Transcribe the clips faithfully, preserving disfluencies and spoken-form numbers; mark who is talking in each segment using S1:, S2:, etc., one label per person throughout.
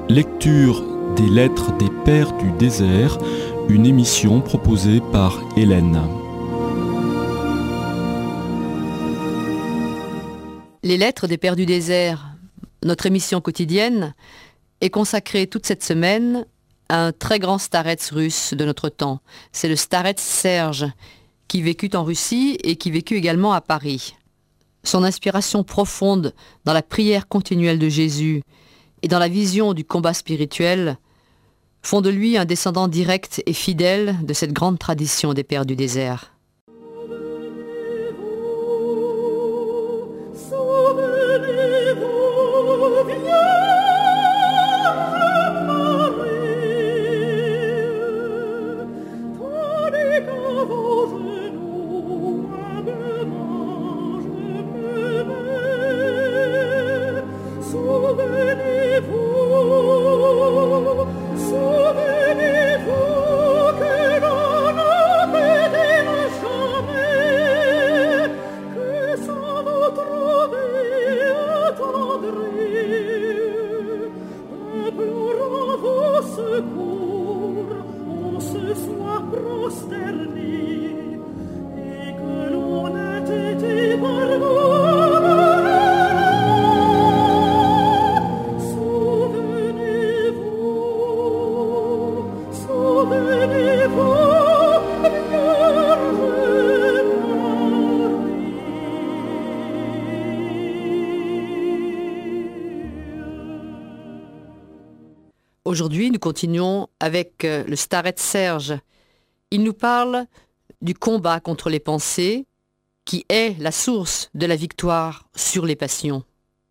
S1: Lecture des lettres des Pères du désert, une émission proposée par Hélène.
S2: Les lettres des Pères du désert, notre émission quotidienne, est consacrée toute cette semaine à un très grand starets russe de notre temps. C'est le starets Serge, qui vécut en Russie et qui vécut également à Paris. Son inspiration profonde dans la prière continuelle de Jésus et dans la vision du combat spirituel font de lui un descendant direct et fidèle de cette grande tradition des Pères du désert. Aujourd'hui, nous continuons avec le starets Serge. Il nous parle du combat contre les pensées, qui est la source de la victoire sur les passions.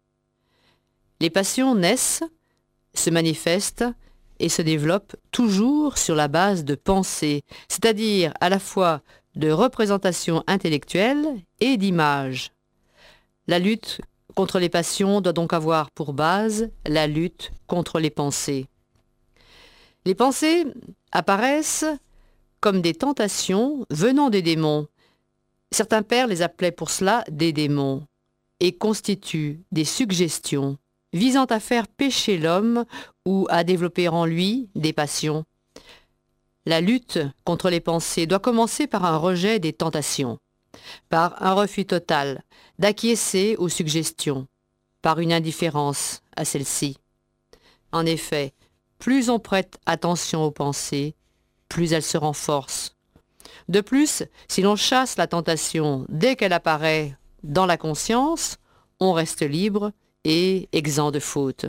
S2: Les passions naissent, se manifestent et se développent toujours sur la base de pensées, c'est-à-dire à la fois de représentations intellectuelles et d'images. La lutte contre les passions doit donc avoir pour base la lutte contre les pensées. Les pensées apparaissent comme des tentations venant des démons. Certains pères les appelaient pour cela des démons et constituent des suggestions visant à faire pécher l'homme ou à développer en lui des passions. La lutte contre les pensées doit commencer par un rejet des tentations, par un refus total d'acquiescer aux suggestions, par une indifférence à celles-ci. En effet, plus on prête attention aux pensées, plus elles se renforcent. De plus, si l'on chasse la tentation dès qu'elle apparaît dans la conscience, on reste libre et exempt de faute.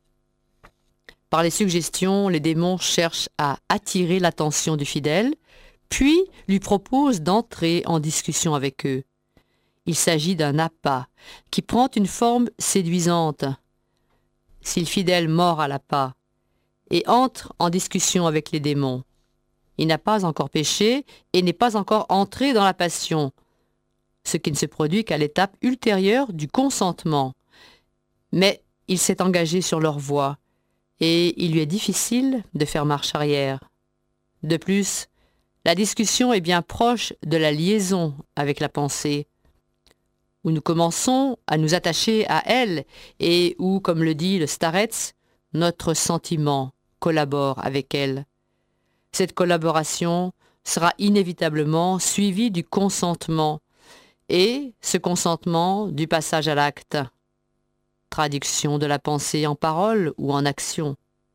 S2: Par les suggestions, les démons cherchent à attirer l'attention du fidèle, puis lui proposent d'entrer en discussion avec eux. Il s'agit d'un appât qui prend une forme séduisante. Si le fidèle mord à l'appât et entre en discussion avec les démons, il n'a pas encore péché et n'est pas encore entré dans la passion, ce qui ne se produit qu'à l'étape ultérieure du consentement. Mais il s'est engagé sur leur voie et il lui est difficile de faire marche arrière. De plus, la discussion est bien proche de la liaison avec la pensée, où nous commençons à nous attacher à elle et où, comme le dit le starets, notre sentiment collabore avec elle. Cette collaboration sera inévitablement suivie du consentement et ce consentement du passage à l'acte. Traduction de la pensée en parole ou en action.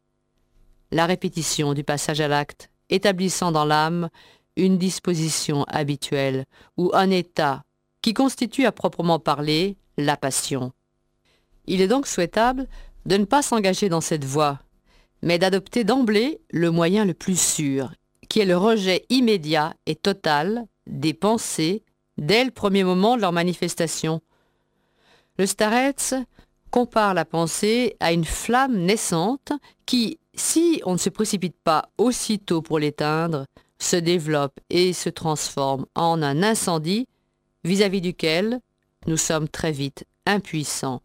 S2: La répétition du passage à l'acte établissant dans l'âme une disposition habituelle ou un état qui constitue à proprement parler la passion. Il est donc souhaitable de ne pas s'engager dans cette voie, mais d'adopter d'emblée le moyen le plus sûr, qui est le rejet immédiat et total des pensées dès le premier moment de leur manifestation. Le starets compare la pensée à une flamme naissante qui, si on ne se précipite pas aussitôt pour l'éteindre, se développe et se transforme en un incendie vis-à-vis duquel nous sommes très vite impuissants.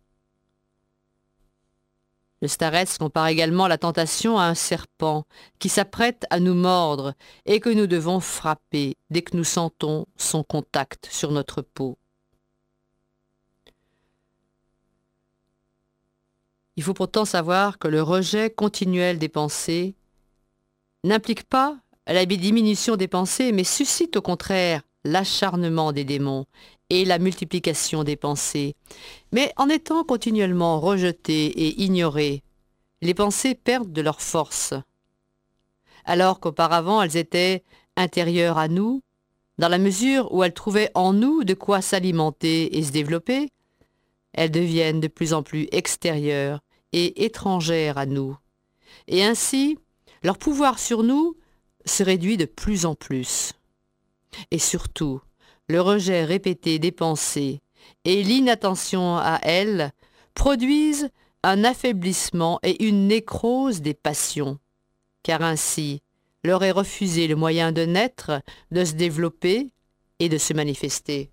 S2: Le starets compare également la tentation à un serpent qui s'apprête à nous mordre et que nous devons frapper dès que nous sentons son contact sur notre peau. Il faut pourtant savoir que le rejet continuel des pensées n'implique pas la diminution des pensées, mais suscite au contraire l'acharnement des démons et la multiplication des pensées. Mais en étant continuellement rejetées et ignorées, les pensées perdent de leur force. Alors qu'auparavant elles étaient intérieures à nous, dans la mesure où elles trouvaient en nous de quoi s'alimenter et se développer, elles deviennent de plus en plus extérieures et étrangères à nous. Et ainsi, leur pouvoir sur nous se réduit de plus en plus. Et surtout, le rejet répété des pensées et l'inattention à elles produisent un affaiblissement et une nécrose des passions, car ainsi leur est refusé le moyen de naître, de se développer et de se manifester.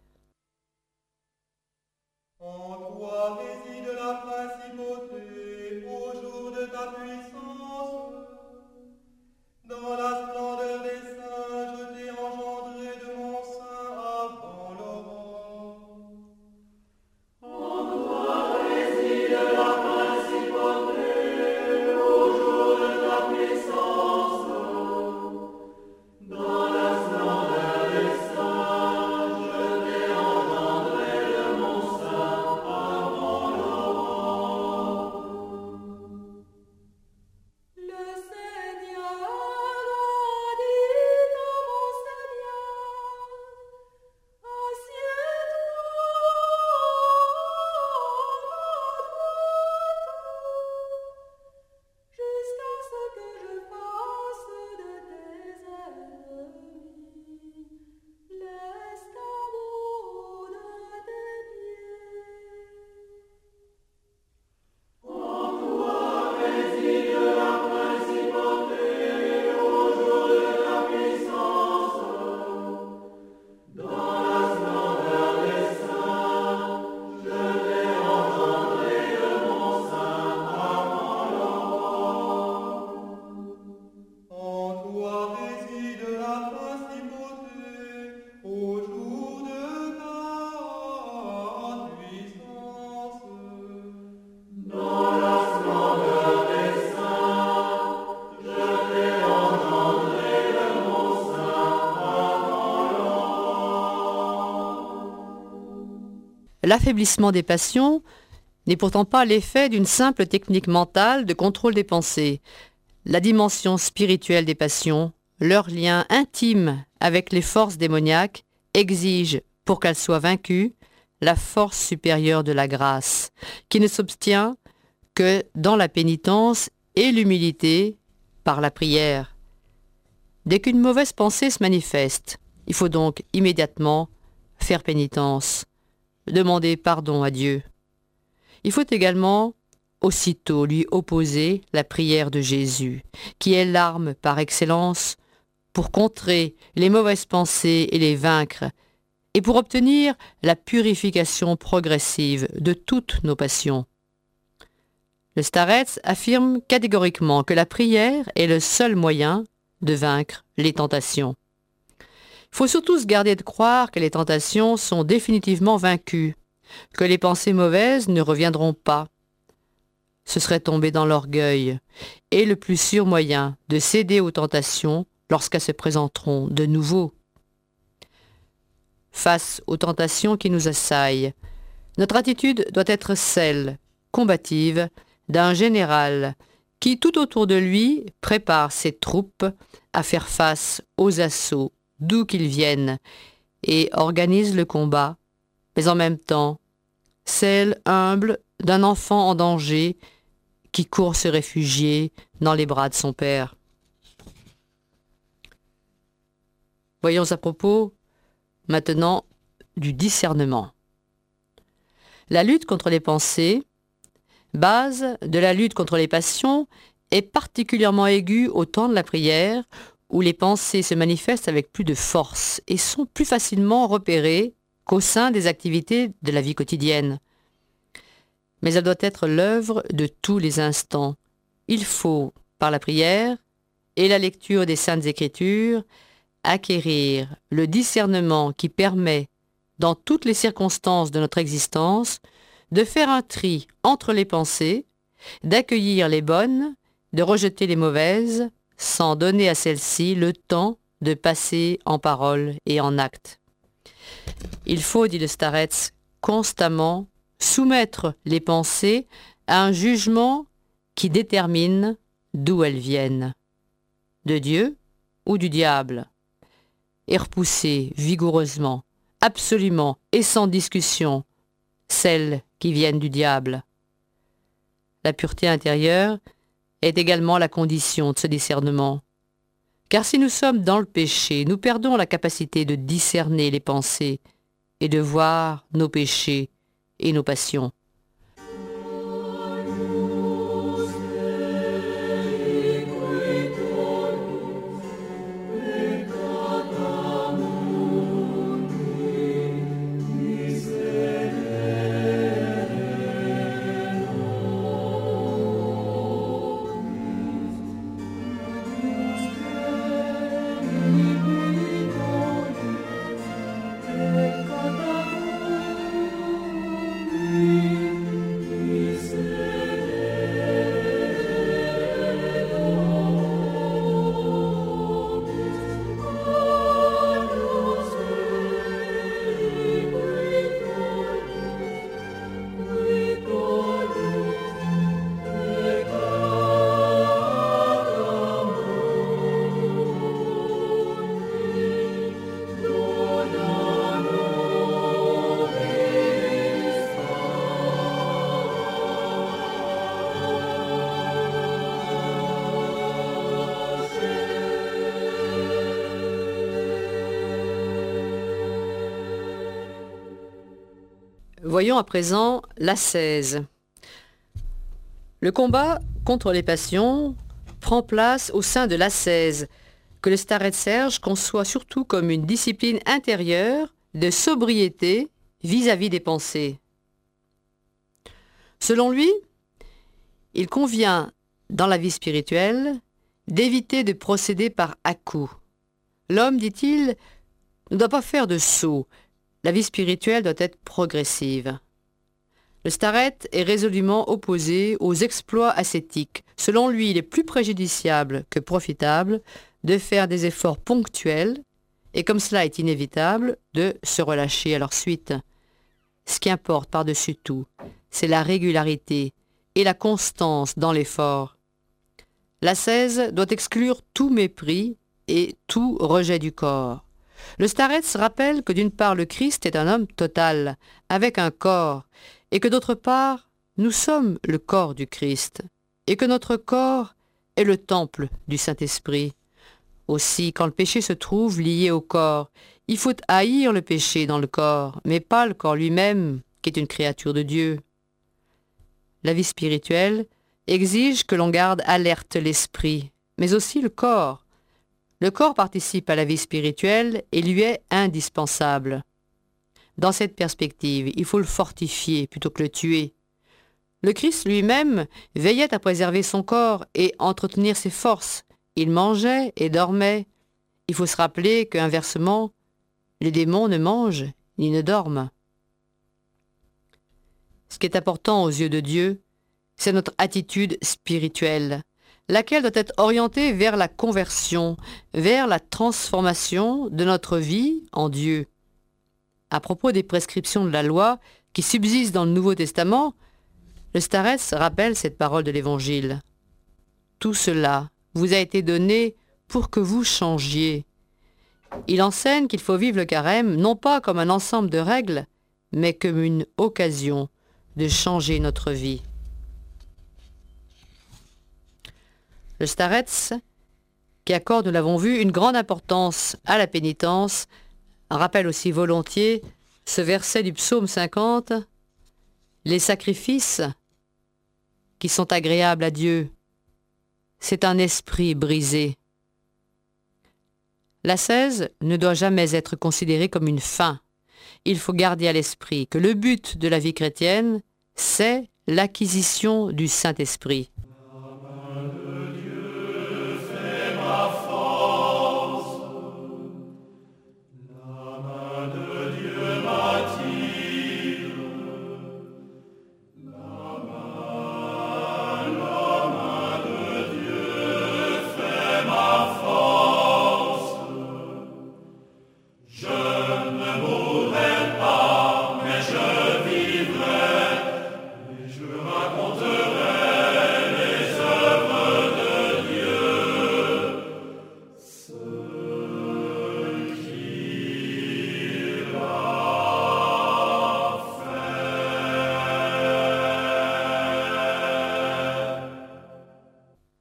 S3: En toi réside la principauté au jour de ta puissance. Dans la splendeur des saints, je t'ai engendré de mon sein avant l'aurore. En toi réside la principauté au jour de ta puissance. Dans la splendeur des saints, je t'ai engendré de mon sein avant l'aurore. Le Seigneur a dit à mon Seigneur, assieds-toi jusqu'à ce que je fasse de tes ennemis l'escabeau de tes pieds. En toi réside la principauté au jour de ta puissance. Dans la splendeur des saints, je t'ai engendré de mon sein avant l'aurore. En toi réside la principauté au jour de ta puissance. Dans la splendeur des saints, je t'ai engendré de mon sein avant l'aurore.
S2: L'affaiblissement des passions n'est pourtant pas l'effet d'une simple technique mentale de contrôle des pensées. La dimension spirituelle des passions, leur lien intime avec les forces démoniaques, exige, pour qu'elles soient vaincues, la force supérieure de la grâce, qui ne s'obtient que dans la pénitence et l'humilité par la prière. Dès qu'une mauvaise pensée se manifeste, il faut donc immédiatement faire pénitence, demander pardon à Dieu. Il faut également aussitôt lui opposer la prière de Jésus, qui est l'arme par excellence pour contrer les mauvaises pensées et les vaincre, et pour obtenir la purification progressive de toutes nos passions. Le Starets affirme catégoriquement que la prière est le seul moyen de vaincre les tentations. Il faut surtout se garder de croire que les tentations sont définitivement vaincues, que les pensées mauvaises ne reviendront pas. Ce serait tomber dans l'orgueil, et le plus sûr moyen de céder aux tentations lorsqu'elles se présenteront de nouveau. Face aux tentations qui nous assaillent, notre attitude doit être celle, combative, d'un général qui, tout autour de lui, prépare ses troupes à faire face aux assauts, d'où qu'ils viennent, et organise le combat, mais en même temps, celle humble d'un enfant en danger qui court se réfugier dans les bras de son père. Voyons à propos maintenant du discernement. La lutte contre les pensées, base de la lutte contre les passions, est particulièrement aiguë au temps de la prière, où les pensées se manifestent avec plus de force et sont plus facilement repérées qu'au sein des activités de la vie quotidienne. Mais elle doit être l'œuvre de tous les instants. Il faut, par la prière et la lecture des Saintes Écritures, acquérir le discernement qui permet, dans toutes les circonstances de notre existence, de faire un tri entre les pensées, d'accueillir les bonnes, de rejeter les mauvaises, sans donner à celles-ci le temps de passer en paroles et en actes. Il faut, dit le Starretz, constamment soumettre les pensées à un jugement qui détermine d'où elles viennent, de Dieu ou du diable, et repousser vigoureusement, absolument et sans discussion celles qui viennent du diable. La pureté intérieure est également la condition de ce discernement. Car si nous sommes dans le péché, nous perdons la capacité de discerner les pensées et de voir nos péchés et nos passions. Voyons à présent l'ascèse. Le combat contre les passions prend place au sein de l'ascèse, que le Starretz Serge conçoit surtout comme une discipline intérieure de sobriété vis-à-vis des pensées. Selon lui, il convient, dans la vie spirituelle, d'éviter de procéder par à-coups. L'homme, dit-il, ne doit pas faire de sauts. La vie spirituelle doit être progressive. Le Starretz est résolument opposé aux exploits ascétiques. Selon lui, il est plus préjudiciable que profitable de faire des efforts ponctuels et, comme cela est inévitable, de se relâcher à leur suite. Ce qui importe par-dessus tout, c'est la régularité et la constance dans l'effort. L'ascèse doit exclure tout mépris et tout rejet du corps. Le Starretz rappelle que d'une part le Christ est un homme total, avec un corps, et que d'autre part nous sommes le corps du Christ, et que notre corps est le temple du Saint-Esprit. Aussi, quand le péché se trouve lié au corps, il faut haïr le péché dans le corps, mais pas le corps lui-même, qui est une créature de Dieu. La vie spirituelle exige que l'on garde alerte l'esprit, mais aussi le corps. Le corps participe à la vie spirituelle et lui est indispensable. Dans cette perspective, il faut le fortifier plutôt que le tuer. Le Christ lui-même veillait à préserver son corps et entretenir ses forces. Il mangeait et dormait. Il faut se rappeler qu'inversement, les démons ne mangent ni ne dorment. Ce qui est important aux yeux de Dieu, c'est notre attitude spirituelle, laquelle doit être orientée vers la conversion, vers la transformation de notre vie en Dieu. À propos des prescriptions de la loi qui subsistent dans le Nouveau Testament, le Starretz rappelle cette parole de l'Évangile. « Tout cela vous a été donné pour que vous changiez. » Il enseigne qu'il faut vivre le carême non pas comme un ensemble de règles, mais comme une occasion de changer notre vie. Le Starretz, qui accorde, nous l'avons vu, une grande importance à la pénitence, rappelle aussi volontiers ce verset du psaume cinquante, « Les sacrifices qui sont agréables à Dieu, c'est un esprit brisé. » L'ascèse ne doit jamais être considérée comme une fin. Il faut garder à l'esprit que le but de la vie chrétienne, c'est l'acquisition du Saint-Esprit.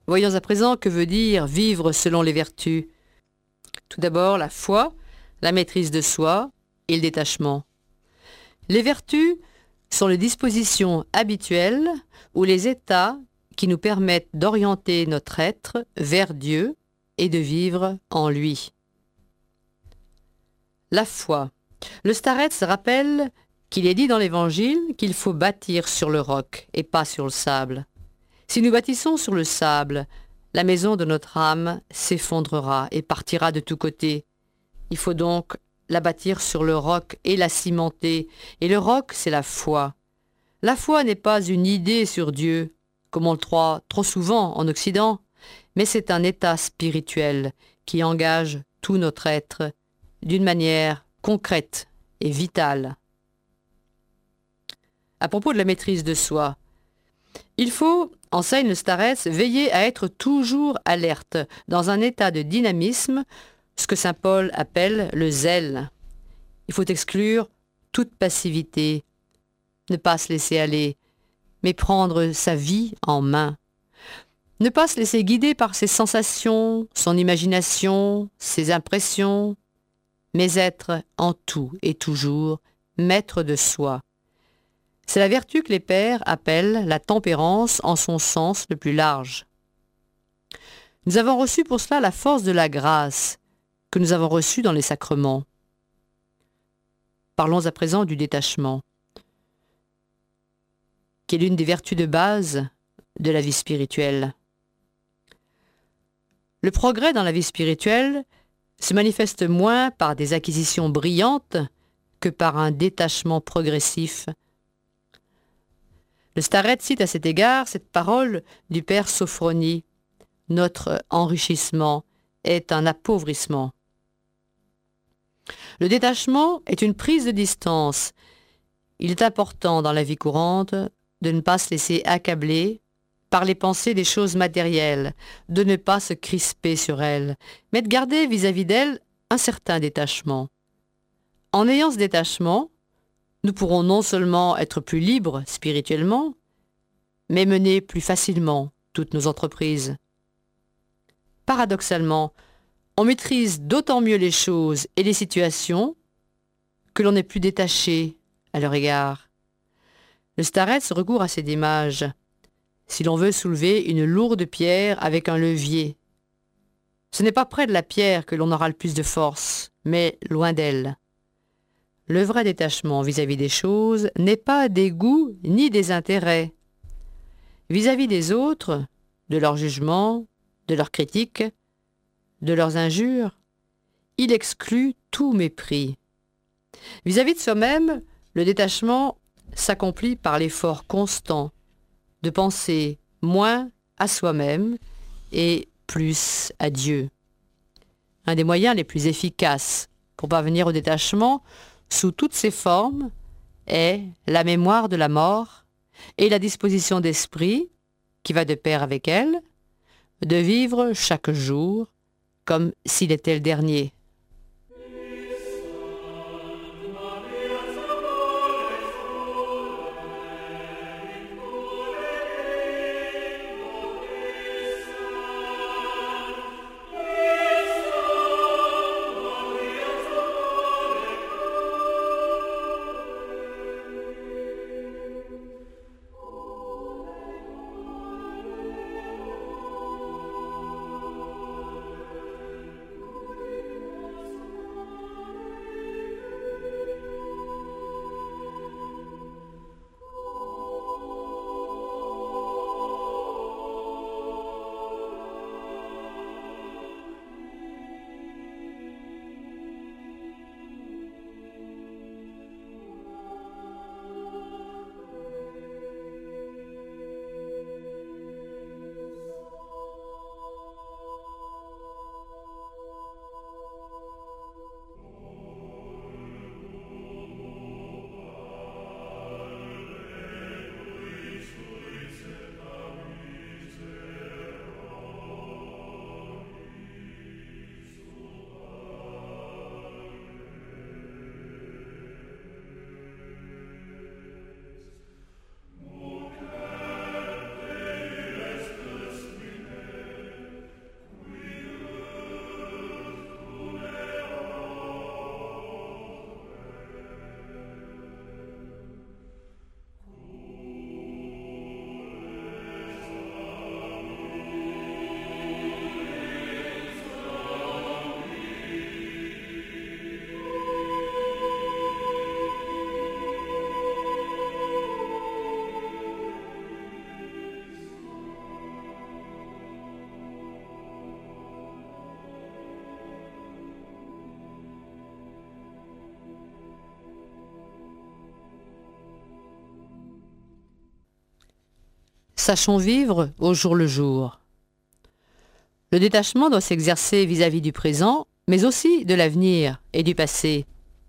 S2: Voyons à présent que veut dire vivre selon les vertus. Tout d'abord, la foi, la maîtrise de soi et le détachement. Les vertus sont les dispositions habituelles ou les états qui nous permettent d'orienter notre être vers Dieu et de vivre en lui. La foi. Le Starets rappelle qu'il est dit dans l'Évangile qu'il faut bâtir sur le roc et pas sur le sable. Si nous bâtissons sur le sable, la maison de notre âme s'effondrera et partira de tous côtés. Il faut donc la bâtir sur le roc et la cimenter. Et le roc, c'est la foi. La foi n'est pas une idée sur Dieu, comme on le croit trop souvent en Occident, mais c'est un état spirituel qui engage tout notre être d'une manière concrète et vitale. À propos de la maîtrise de soi, il faut, enseigne le Starets, veiller à être toujours alerte, dans un état de dynamisme, ce que saint Paul appelle le zèle. Il faut exclure toute passivité, ne pas se laisser aller, mais prendre sa vie en main. Ne pas se laisser guider par ses sensations, son imagination, ses impressions, mais être en tout et toujours maître de soi. C'est la vertu que les pères appellent la tempérance en son sens le plus large. Nous avons reçu pour cela la force de la grâce que nous avons reçue dans les sacrements. Parlons à présent du détachement, qui est l'une des vertus de base de la vie spirituelle. Le progrès dans la vie spirituelle se manifeste moins par des acquisitions brillantes que par un détachement progressif. Le Starets cite à cet égard cette parole du père Sophronie. Notre enrichissement est un appauvrissement. Le détachement est une prise de distance. Il est important dans la vie courante de ne pas se laisser accabler par les pensées des choses matérielles, de ne pas se crisper sur elles, mais de garder vis-à-vis d'elles un certain détachement. En ayant ce détachement, nous pourrons non seulement être plus libres spirituellement, mais mener plus facilement toutes nos entreprises. Paradoxalement, on maîtrise d'autant mieux les choses et les situations que l'on est plus détaché à leur égard. Le Starets recourt à cette image. Si l'on veut soulever une lourde pierre avec un levier, ce n'est pas près de la pierre que l'on aura le plus de force, mais loin d'elle. Le vrai détachement vis-à-vis des choses n'est pas des goûts ni des intérêts. Vis-à-vis des autres, de leurs jugements, de leurs critiques, de leurs injures, il exclut tout mépris. Vis-à-vis de soi-même, le détachement s'accomplit par l'effort constant de penser moins à soi-même et plus à Dieu. Un des moyens les plus efficaces pour parvenir au détachement sous toutes ses formes est la mémoire de la mort et la disposition d'esprit, qui va de pair avec elle, de vivre chaque jour comme s'il était le dernier. Sachons vivre au jour le jour. Le détachement doit s'exercer vis-à-vis du présent, mais aussi de l'avenir et du passé.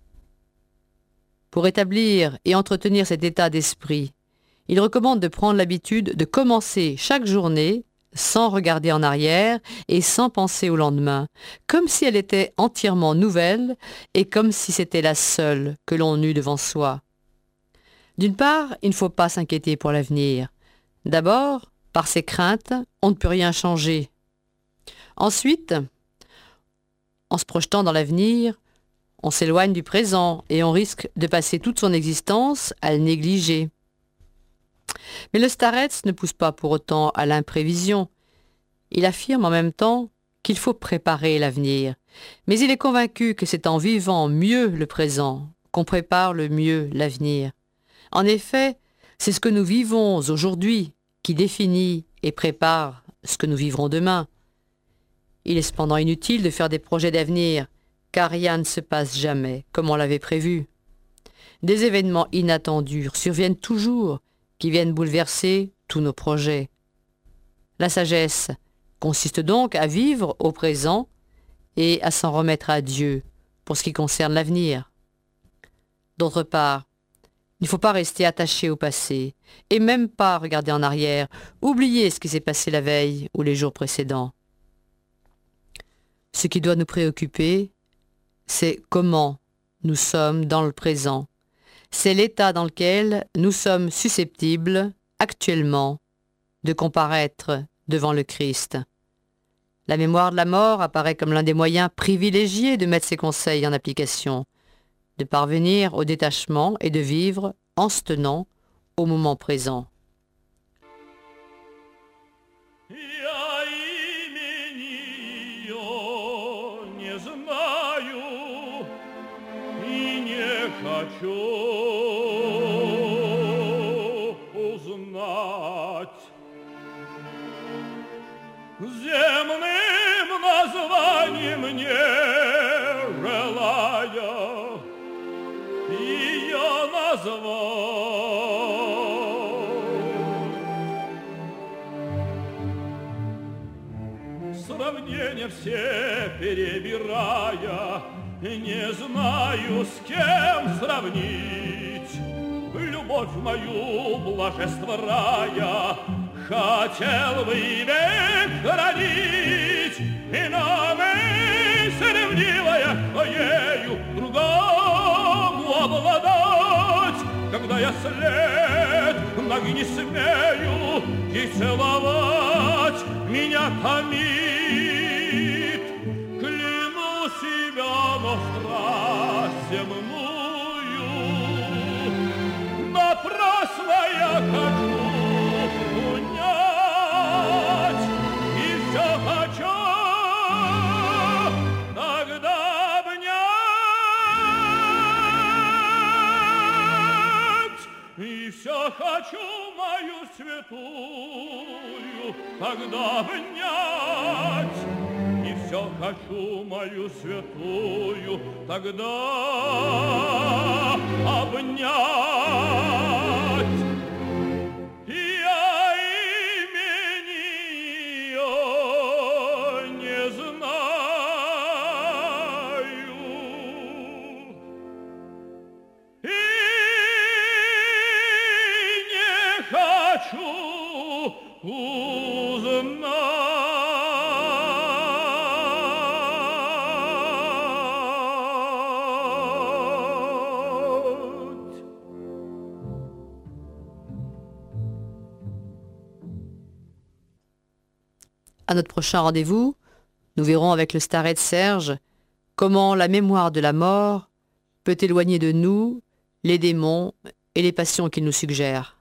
S2: Pour établir et entretenir cet état d'esprit, il recommande de prendre l'habitude de commencer chaque journée sans regarder en arrière et sans penser au lendemain, comme si elle était entièrement nouvelle et comme si c'était la seule que l'on eût devant soi. D'une part, il ne faut pas s'inquiéter pour l'avenir. D'abord, par ses craintes, on ne peut rien changer. Ensuite, en se projetant dans l'avenir, on s'éloigne du présent et on risque de passer toute son existence à le négliger. Mais le starets ne pousse pas pour autant à l'imprévision. Il affirme en même temps qu'il faut préparer l'avenir, mais il est convaincu que c'est en vivant mieux le présent qu'on prépare le mieux l'avenir. En effet, c'est ce que nous vivons aujourd'hui qui définit et prépare ce que nous vivrons demain. Il est cependant inutile de faire des projets d'avenir, car rien ne se passe jamais comme on l'avait prévu. Des événements inattendus surviennent toujours, qui viennent bouleverser tous nos projets. La sagesse consiste donc à vivre au présent et à s'en remettre à Dieu pour ce qui concerne l'avenir. D'autre part, il ne faut pas rester attaché au passé et même pas regarder en arrière, oublier ce qui s'est passé la veille ou les jours précédents. Ce qui doit nous préoccuper, c'est comment nous sommes dans le présent. C'est l'état dans lequel nous sommes susceptibles, actuellement, de comparaître devant le Christ. La mémoire de la mort apparaît comme l'un des moyens privilégiés de mettre ces conseils en application, de parvenir au détachement et de vivre en se tenant au moment présent.
S3: Хочу узнать земным названием не желая ее назвать. Сравнения все перебирая, не знаю, с кем сравнить. Любовь мою, блаженство рая, хотел бы и век хранить. И на мысль ревнивая твоею другому обладать. Когда я след ног не смею и целовать, меня томит. Себя, но страсть земную напрасно я хочу унять, и все хочу тогда обнять, и все хочу мою святую тогда обнять. Все хочу мою святую тогда обнять. Я имени ее не знаю и не хочу узнать.
S2: À notre prochain rendez-vous, nous verrons avec le starets Serge comment la mémoire de la mort peut éloigner de nous les démons et les passions qu'il nous suggère.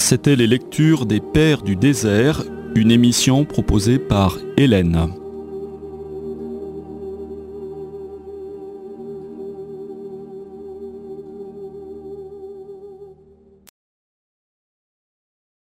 S1: C'était les lectures des Pères du désert, une émission proposée par Hélène.